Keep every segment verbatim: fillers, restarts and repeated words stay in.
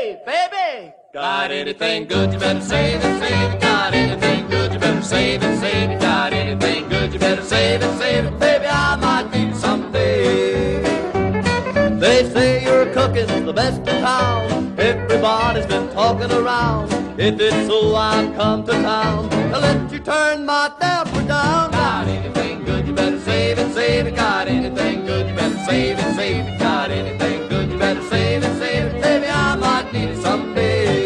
save, baby. Got anything good, you better save it, save it. Got anything good, you better save it, save it. Got anything good, you better save it, save it. Baby, I might need it someday. They say your cooking's the best in town. Everybody's been talking around. If it's so, I've come to town to let you turn my temper down. Got anything good, you better save it, save it. Got anything good, you better save it, save it. Got anything good, you better save it, save it. Baby, I might need it someday.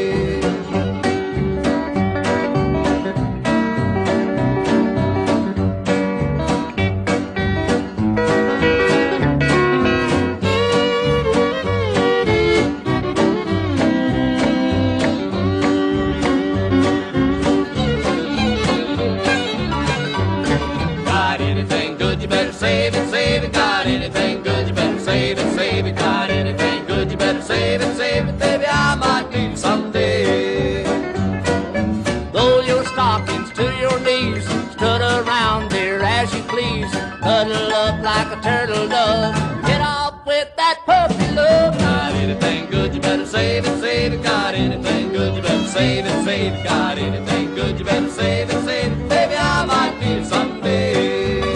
Save it, save it, got anything good, you better save it, save it, got anything good, you better save it, save it, baby, I might need it someday. Throw your stockings to your knees, strut around there as you please, cuddle up like a turtle dove, get off with that puppy love. Got anything good, you better save it, save it, got anything good, you better save it, save it, got anything good, you better save it, save it, baby, I might need it someday.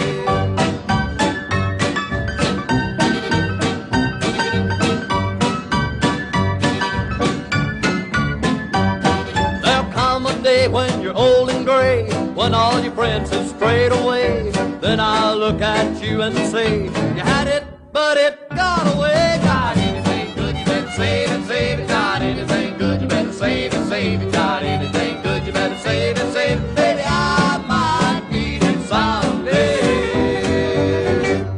When you're old and gray, when all your friends have strayed away, then I'll look at you and say, you had it, but it got away.